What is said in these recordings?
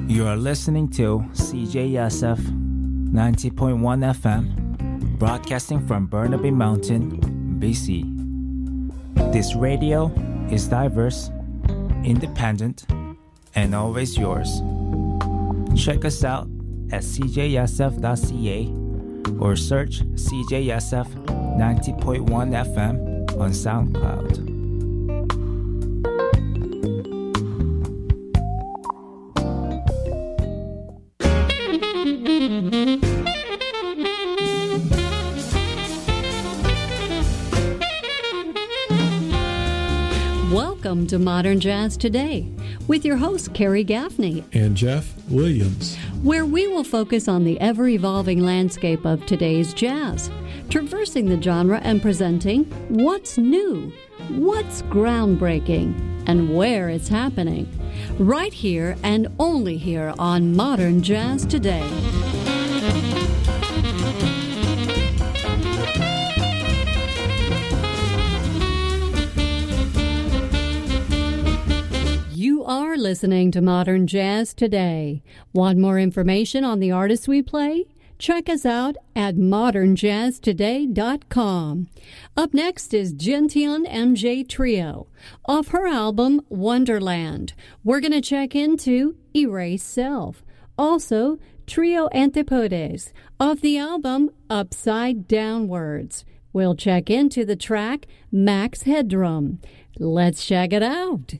You are listening to CJSF 90.1 FM, broadcasting from Burnaby Mountain, BC. This radio is diverse, independent, and always yours. Check us out at cjsf.ca or search CJSF 90.1 FM on SoundCloud. Welcome to Modern Jazz Today with your host, Carrie Gaffney and Jeff Williams, where we will focus on the ever-evolving landscape of today's jazz, traversing the genre and presenting what's new, what's groundbreaking, and where it's happening, right here and only here on Modern Jazz Today. You are listening to Modern Jazz Today. Want more information on the artists we play? Check us out at modernjazztoday.com. Up next is Gentian MJ Trio. Off her album, Wonderland, we're going to check into Erase Self. Also, Trio Antipodes, off the album, Upside Downwards. We'll check into the track, Max Headroom. Let's check it out.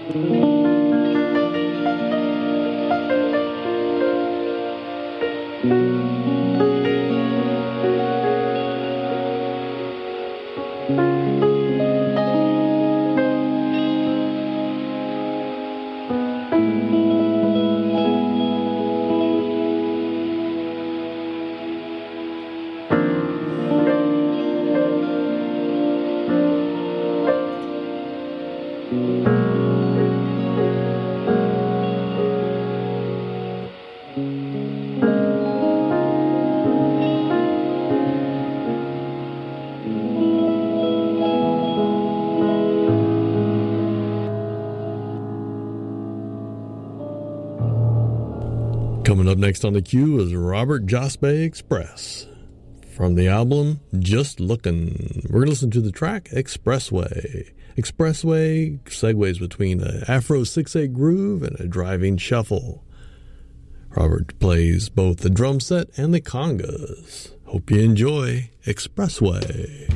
Coming up next on the queue is Robert Jospe Express from the album Just Lookin'. We're going to listen to the track Expressway. Expressway segues between an Afro 6/8 groove and a driving shuffle. Robert plays both the drum set and the congas. Hope you enjoy Expressway.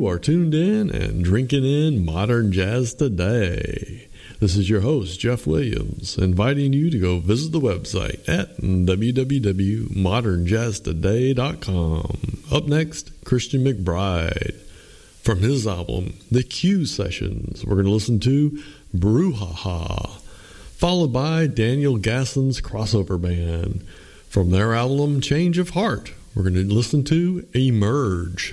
are tuned in and drinking in modern jazz today. This is your host, Jeff Williams, inviting you to go visit the website at www.modernjazztoday.com. Up next, Christian McBride. From his album, The Q Sessions, we're going to listen to Brouhaha, followed by Daniel Gasson's crossover band. From their album, Change of Heart, we're going to listen to Emerge.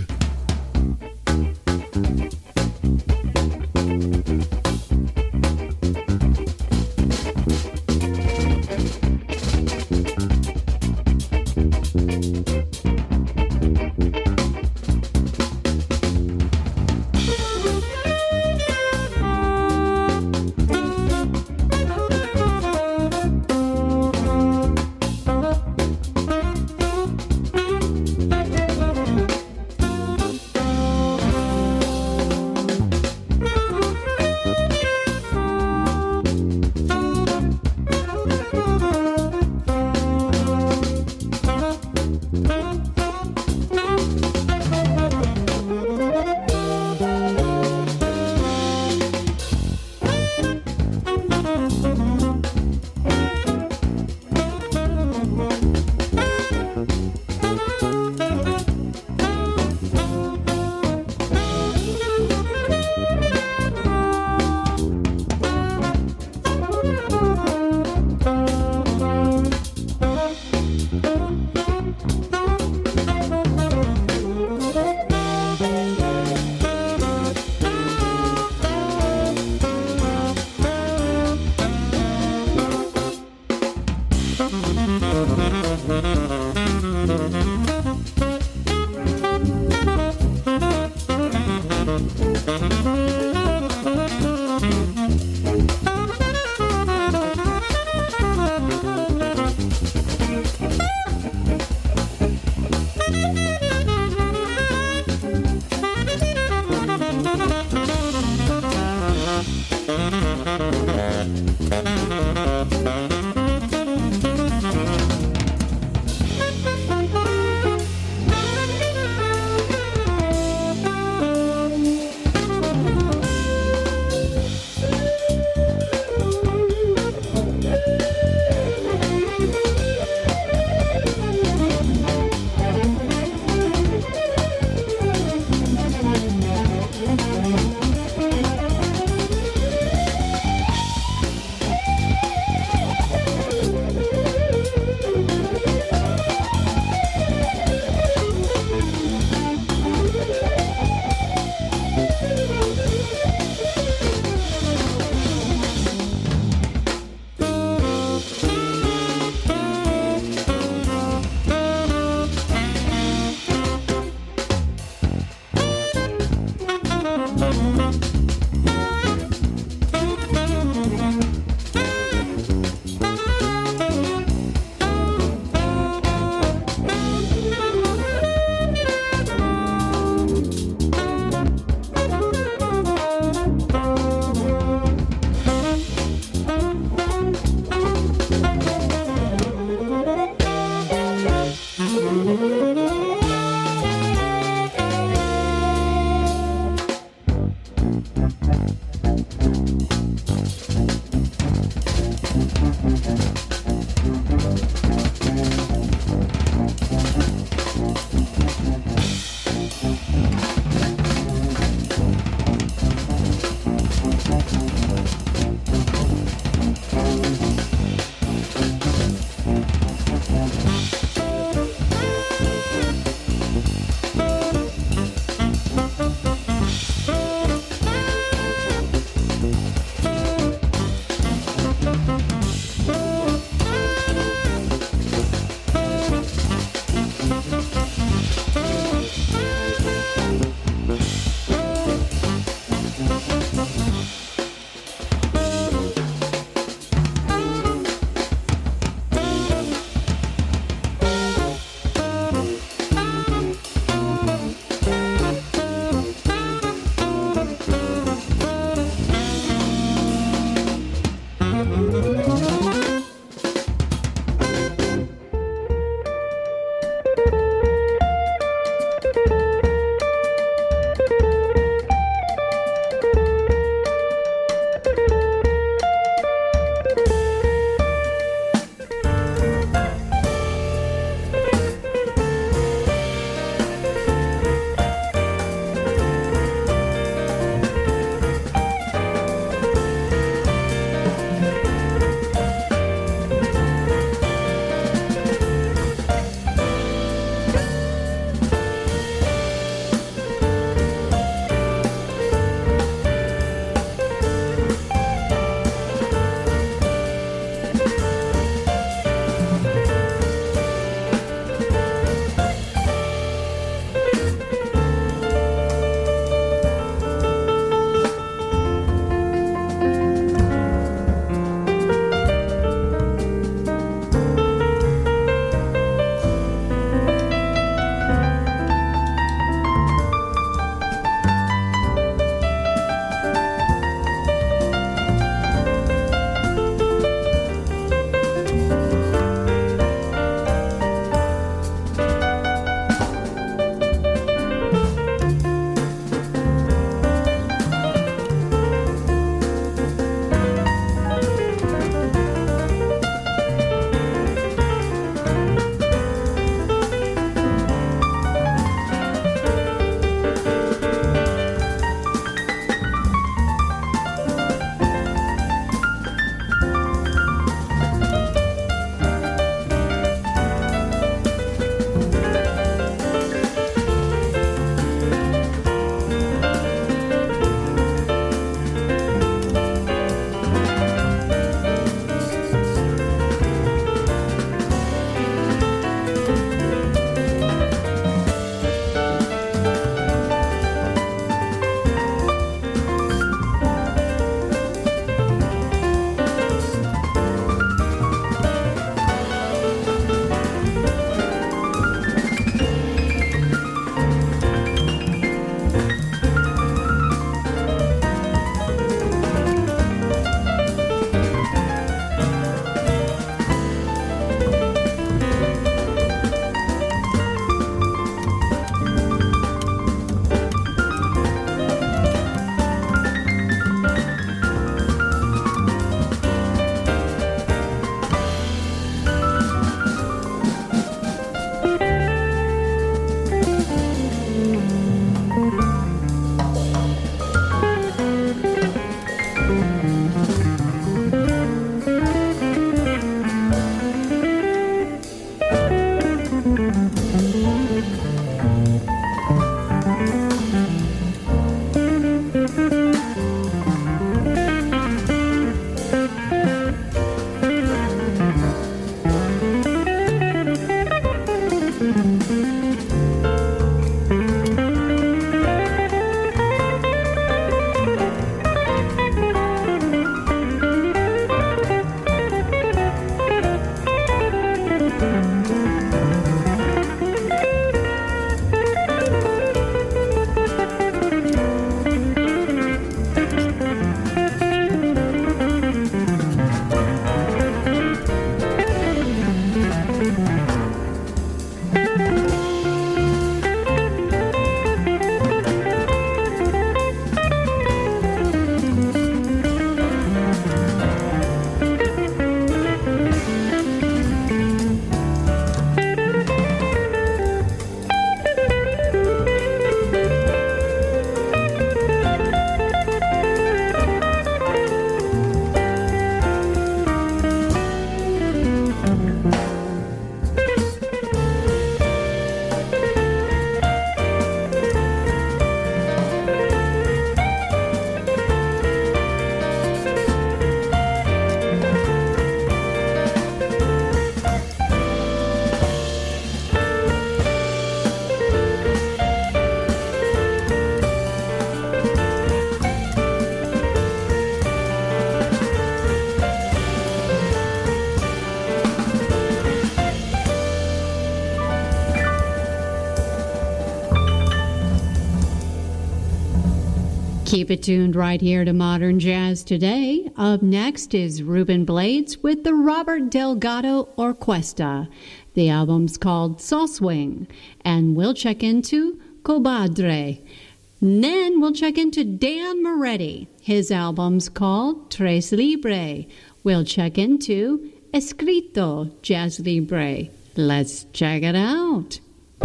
Keep it tuned right here to Modern Jazz Today. Up next is Ruben Blades with the Robert Delgado Orquesta. The album's called Soul Swing, and we'll check into Comadre. And then we'll check into Dan Moretti. His album's called Tres Libre. We'll check into Escrito Jazz Libre. Let's check it out.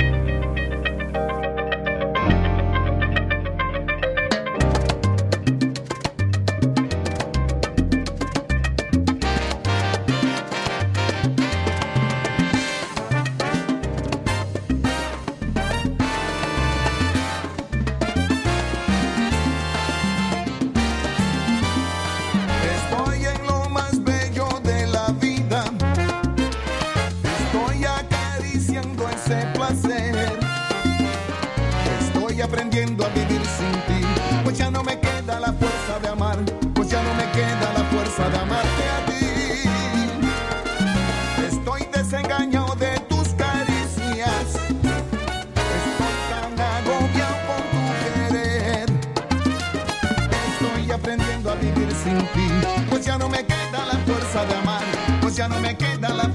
Aprendiendo a vivir sin ti, pues ya no me queda la fuerza de amar, pues ya no me queda la fuerza de amarte a ti. Estoy desengañado de tus caricias, estoy tan agobiado por tu querer. Estoy aprendiendo a vivir sin ti, pues ya no me queda la fuerza de amar, pues ya no me queda la